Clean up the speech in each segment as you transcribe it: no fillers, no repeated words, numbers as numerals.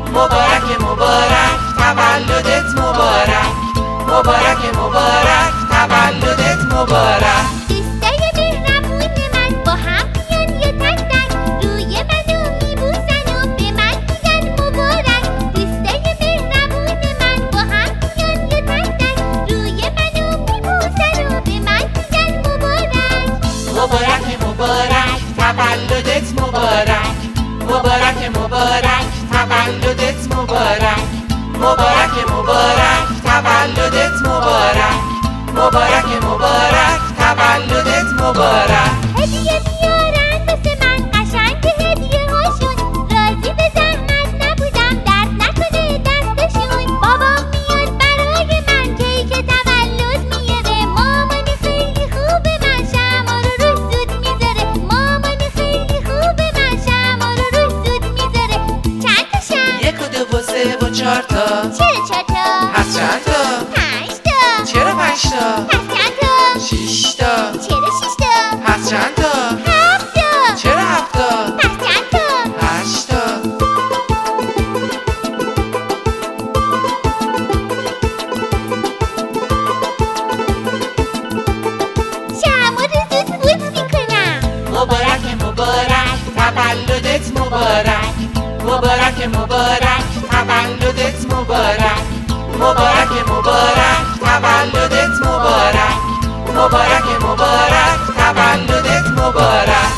مبارک مبارک تولدت مبارک، مبارک مبارک تولدت مبارک. دوستای مهربون من با هم میان یه تک تک، روی منو میبوسن و به من میگن مبارک. دوستای مهربون من با هم میان یه تک تک، روی منو میبوسن و به من میگن مبارک. مبارک مبارک تولدت مبارک، مبارک مبارک تولدت مبارک، مبارک مبارک تولدت مبارک، مبارک مبارک تولدت مبارک. هدیه میارن واسه من قشنگ هدیه هاشون، راضی به زحمت نبودم درد نکنه دستشون. بابام میاد برای من کیک تولد میاره، مامانی خیلی خوبه من شمع رو روش زود میذاره، مامانی خیلی خوبه من شمع رو روش زود میذاره. چند تا شمع؟ 1 و 2 و 3 و 4 تا. چرا 4 تا؟ پس چند تا؟ 5 تا. چرا 5 تا؟ پس چند تا؟ 6 تا. چرا 6 تا؟ پس چند تا؟ 7 تا. چرا 7 تا؟ پس چند تا؟ 8 تا. شمع رو زود فوت میکنم. مبارک مبارک تولدت مبارک، مبارک مبارک تولدت مبارک، مبارک مبارک تولدت مبارک، مبارک مبارک تولدت مبارک.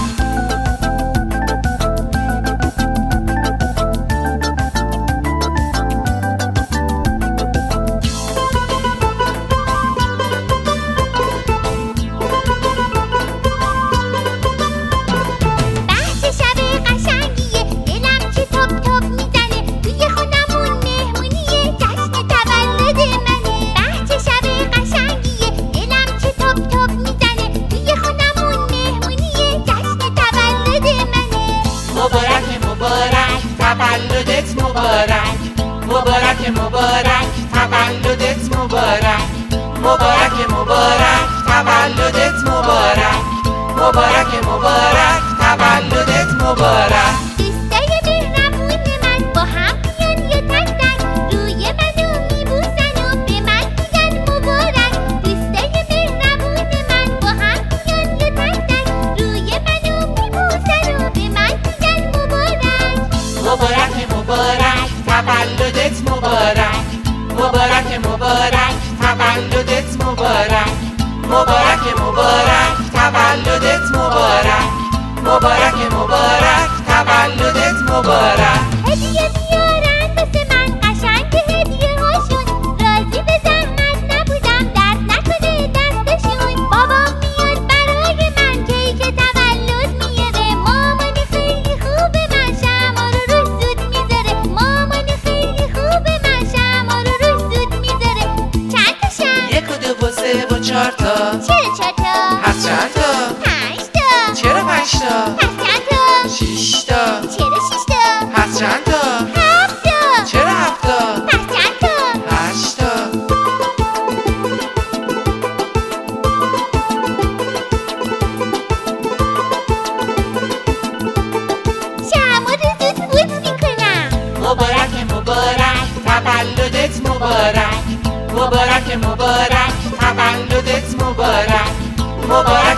بحث شب قشنگیه، دلم که تاپ تاپ میزنه، توی خونمون مهمونیه، جشن تولد منه. بحث شب قشنگیه، دلم که تاپ تاپ میزنه، توی خونمون مهمونیه، جشن تولد منه. مبارک مبارک تولدت مبارک، مبارک مبارک تولدت مبارک، مبارک مبارک تولدت مبارک، مبارک مبارک تولدت مبارک. دوستای مهربون من با هم میان یه تک تک، روی منو میبوسن و به من میگن مبارک. دوستای مهربون من با هم میان یه تک تک، روی منو میبوسن و به من میگن مبارک. مبارک مبارک تولدت مبارک، مبارک مبارک تولدت مبارک، مبارک مبارک تولدت مبارک، مبارک مبارک تولدت مبارک. هدیه میارن واسه من قشنگ هدیه هاشون، راضی به زحمت نبودم درد نکنه دستشون. بابام میاد برای من کیک تولد میاره، مامانی خیلی خوبه من شمع رو روش زود میذاره، مامانی خیلی خوبه من شمع رو روش زود میذاره. چند تا شمع؟ 1 و 2 و 3 و 4 تا. چرا 4 تا؟ پس چند تا؟ 5 تا. چرا 5 تا؟ پس چند تا؟ 6 تا. چرا 6 تا؟ پس چند تا؟ 7 تا. چرا 7 تا؟ پس چند تا؟ 8 تا. شمع رو زود فوت میکنم. مبارک مبارک تولدت مبارک، مبارک مبارک تولدت مبارک، مبارک